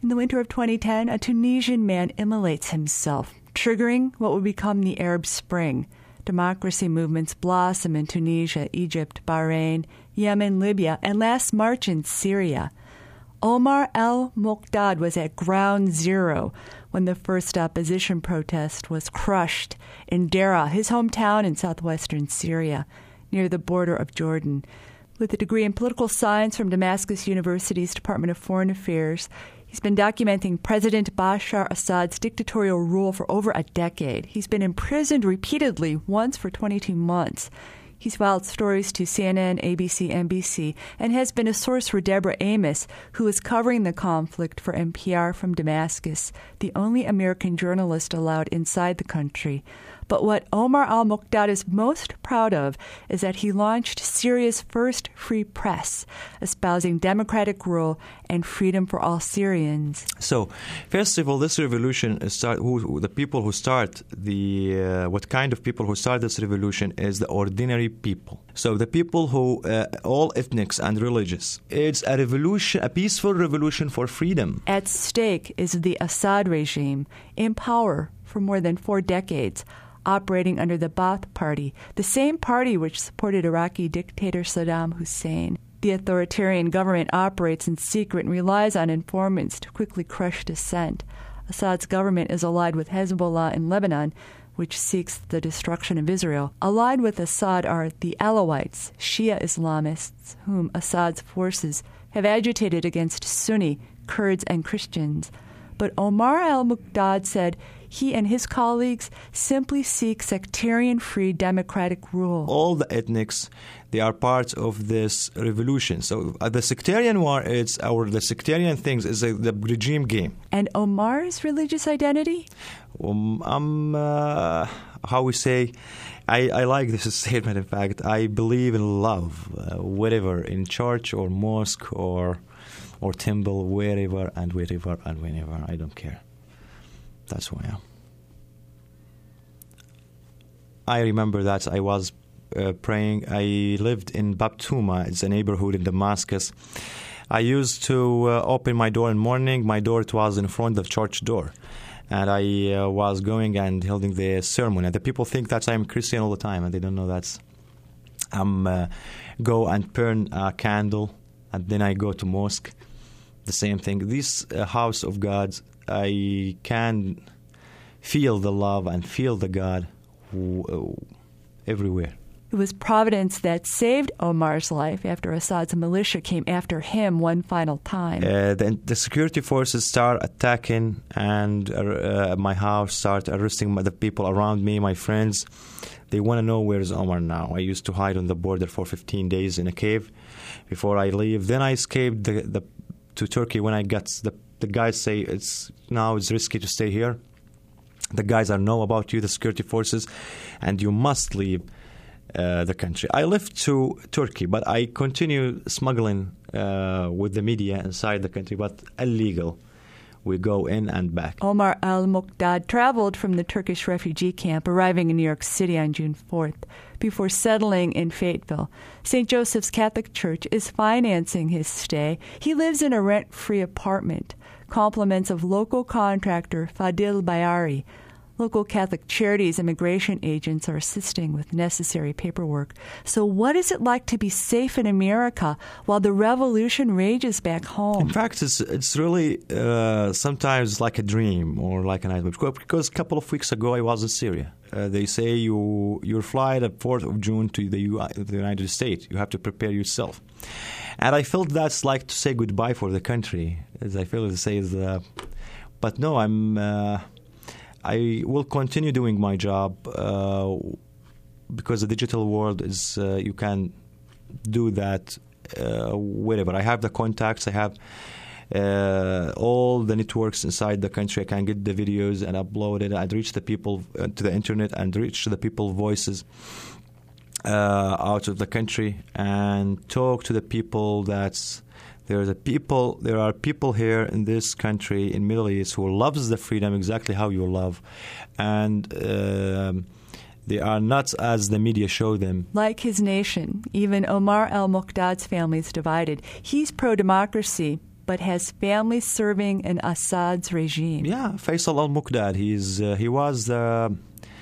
In the winter of 2010, a Tunisian man immolates himself, triggering what would become the Arab Spring. Democracy movements blossom in Tunisia, Egypt, Bahrain, Yemen, Libya, and last March in Syria. Omar al-Muqdad was at ground zero when the first opposition protest was crushed in Deraa, his hometown in southwestern Syria, near the border of Jordan. With a degree in political science from Damascus University's Department of Foreign Affairs, he's been documenting President Bashar Assad's dictatorial rule for over a decade. He's been imprisoned repeatedly, once for 22 months. He's filed stories to CNN, ABC, NBC, and has been a source for Deborah Amos, who is covering the conflict for NPR from Damascus, the only American journalist allowed inside the country. But what Omar al-Muqdad is most proud of is that he launched Syria's first free press, espousing democratic rule and freedom for all Syrians. So, first of all, this revolution the people who start what kind of people who start this revolution is the ordinary people. So the people who, all ethnics and religious. It's a revolution, a peaceful revolution for freedom. At stake is the Assad regime, in power for more than 4 decades, operating under the Ba'ath Party, the same party which supported Iraqi dictator Saddam Hussein. The authoritarian government operates in secret and relies on informants to quickly crush dissent. Assad's government is allied with Hezbollah in Lebanon, which seeks the destruction of Israel. Allied with Assad are the Alawites, Shia Islamists, whom Assad's forces have agitated against Sunni, Kurds, and Christians. But Omar al-Muqdad said he and his colleagues simply seek sectarian-free democratic rule. All the ethnics, they are part of this revolution. So the sectarian war, the sectarian things is the regime game. And Omar's religious identity? How we say, I like this statement, in fact. I believe in love, whatever, in church or mosque or temple, wherever and wherever and whenever. I don't care. That's who I am. I remember that I was praying. I lived in Bab Touma. It's a neighborhood in Damascus. I used to open my door in the morning. My door, it was in front of the church door. And I was going and holding the sermon. And the people think that I'm Christian all the time, and they don't know that I'm go and burn a candle, and then I go to mosque. The same thing. This house of God, I can feel the love and feel the God everywhere. It was Providence that saved Omar's life after Assad's militia came after him one final time. The security forces start attacking, and my house start arresting the people around me, my friends. They want to know where is Omar now. I used to hide on the border for 15 days in a cave before I leave. Then I escaped to Turkey when I got the guys say it's risky to stay here. The guys know about you, the security forces, and you must leave the country. I left to Turkey, but I continue smuggling with the media inside the country, but illegal. We go in and back. Omar al-Muqdad traveled from the Turkish refugee camp, arriving in New York City on June 4th, before settling in Fayetteville. St. Joseph's Catholic Church is financing his stay. He lives in a rent-free apartment. Compliments of local contractor Fadil Bayari. Local Catholic Charities immigration agents are assisting with necessary paperwork. So what is it like to be safe in America while the revolution rages back home? In fact, it's really sometimes like a dream or like a nightmare. Because a couple of weeks ago, I was in Syria. They say your flight at 4th of June to the United States. You have to prepare yourself. And I felt that's like to say goodbye for the country. As I feel to say, but no, I will continue doing my job because the digital world is you can do that wherever. I have the contacts. I have all the networks inside the country. I can get the videos and upload it and reach the people to the internet and reach the people's voices out of the country and talk to the people there are people here in this country, in Middle East, who loves the freedom exactly how you love. And they are not as the media show them. Like his nation, even Omar al-Muqdad's family is divided. He's pro-democracy, but has family serving in Assad's regime. Yeah, Faisal al-Muqdad. He was the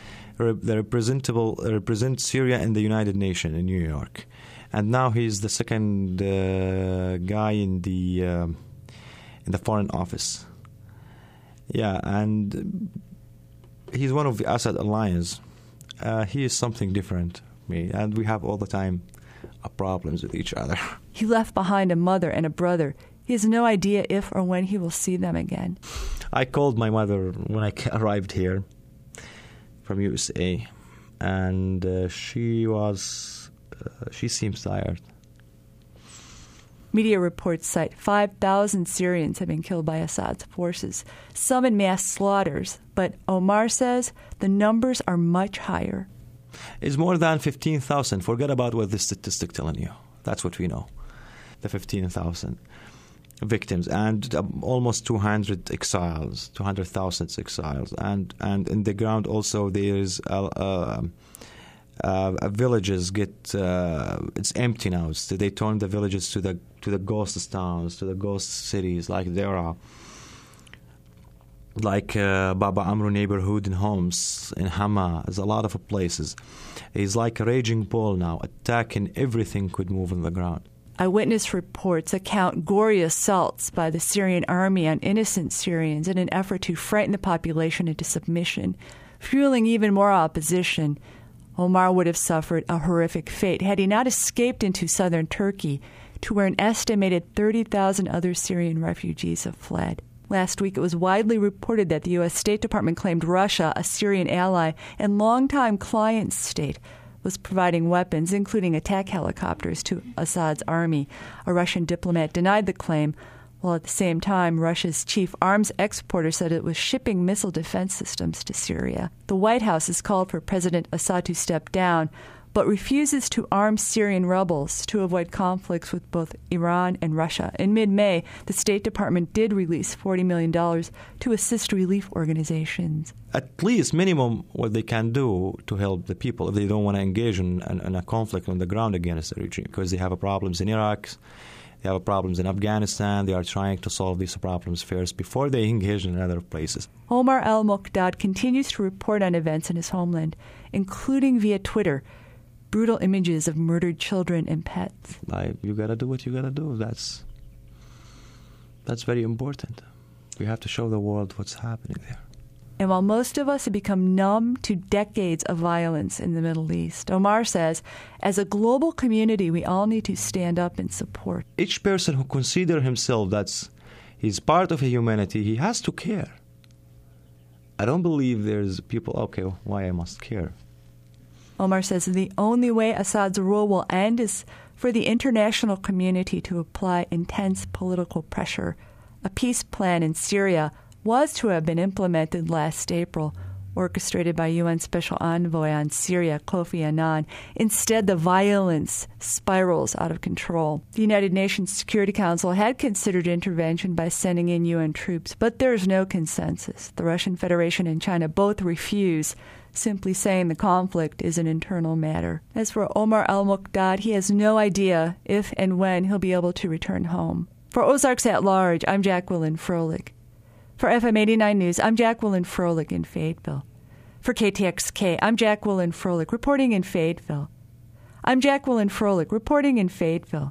represent Syria in the United Nations in New York, and now he's the second guy in the Foreign Office. Yeah, and he's one of the Assad alliance. He is something different, and we have all the time problems with each other. He left behind a mother and a brother. He has no idea if or when he will see them again. I called my mother when I arrived here from USA, and she seems tired. Media reports cite 5,000 Syrians have been killed by Assad's forces, some in mass slaughters, but Omar says the numbers are much higher. It's more than 15,000. Forget about what the statistic telling you. That's what we know. The 15,000 victims and almost 200,000 exiles. And in the ground also there is villages it's empty now. So they turn the villages to the ghost towns, to the ghost cities, like there are. Like Baba Amru neighborhood in Homs, in Hama, there's a lot of places. It's like a raging bull now, attacking everything could move on the ground. Eyewitness reports account gory assaults by the Syrian army on innocent Syrians in an effort to frighten the population into submission, fueling even more opposition. Omar would have suffered a horrific fate had he not escaped into southern Turkey, to where an estimated 30,000 other Syrian refugees have fled. Last week, it was widely reported that the U.S. State Department claimed Russia, a Syrian ally and longtime client state, was providing weapons, including attack helicopters, to Assad's army. A Russian diplomat denied the claim, while at the same time, Russia's chief arms exporter said it was shipping missile defense systems to Syria. The White House has called for President Assad to step down, but refuses to arm Syrian rebels to avoid conflicts with both Iran and Russia. In mid-May, the State Department did release $40 million to assist relief organizations. At least minimum what they can do to help the people if they don't want to engage in a conflict on the ground against the regime, because they have problems in Iraq, they have problems in Afghanistan. They are trying to solve these problems first before they engage in other places. Omar al-Muqdad continues to report on events in his homeland, including via Twitter, brutal images of murdered children and pets. You got to do what you got to do. That's very important. We have to show the world what's happening there. And while most of us have become numb to decades of violence in the Middle East, Omar says, as a global community, we all need to stand up and support. Each person who considers himself that he's part of humanity, he has to care. I don't believe there's people, okay, why I must care. Omar says the only way Assad's rule will end is for the international community to apply intense political pressure. A peace plan in Syria was to have been implemented last April, orchestrated by UN Special Envoy on Syria, Kofi Annan. Instead, the violence spirals out of control. The United Nations Security Council had considered intervention by sending in UN troops, but there's no consensus. The Russian Federation and China both refuse, simply saying the conflict is an internal matter. As for Omar al-Muqdad, he has no idea if and when he'll be able to return home. For Ozarks at Large, I'm Jacqueline Froelich. For FM 89 News, I'm Jacqueline Froelich in Fayetteville. For KTXK, I'm Jacqueline Froelich, reporting in Fayetteville. I'm Jacqueline Froelich, reporting in Fayetteville.